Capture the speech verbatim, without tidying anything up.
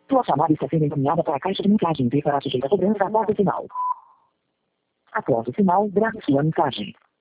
Sua chamada está sendo encaminhada para a caixa de mensagens e será sujeita a cobrança após o sinal. Após o sinal, grave sua mensagem.